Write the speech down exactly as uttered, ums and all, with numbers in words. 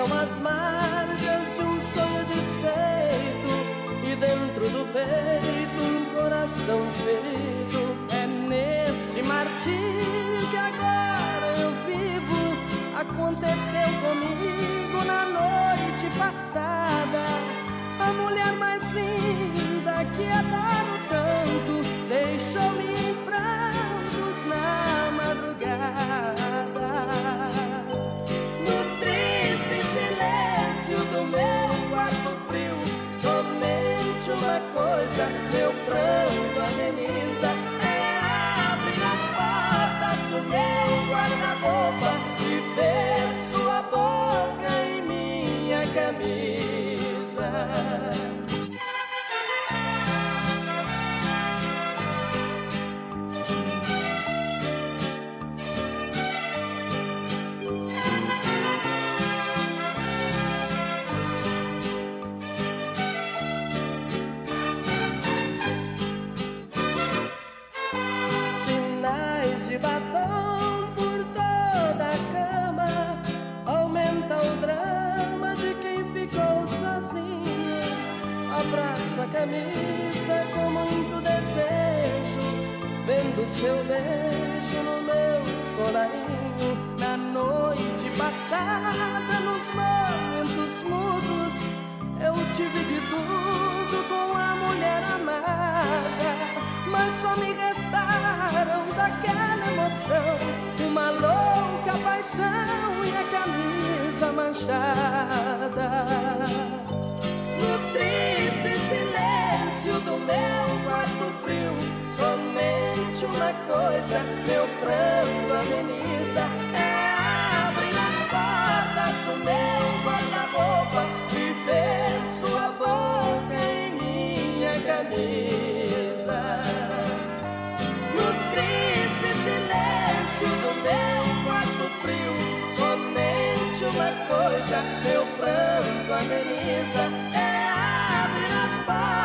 São as marcas de um sonho desfeito e dentro do peito um coração ferido. É nesse martírio que agora eu vivo. Aconteceu comigo na noite passada. A mulher mais linda que é dar o canto deixou-me em prantos na madrugada. No triste silêncio do meu quarto frio, somente uma coisa meu pranto ameniza: é abrir as portas do meu guarda-roupa e ver sua boca em minha camisa. Sinais de batom por toda a cama, aumenta o drama de quem ficou sozinho. Abraço a camisa com muito desejo, vendo seu beijo no meu colarinho. Na noite passada, nos momentos mudos, eu tive de tudo com a mulher amada, mas só me restaram daquela emoção uma louca paixão e a camisa manchada. No triste silêncio do meu quarto frio, somente uma coisa meu pranto ameniza: é abrir as portas do meu guarda-roupa e ver sua boca em minha camisa. No triste silêncio do meu quarto frio, somente uma coisa meu pranto ameniza: é abrir as portas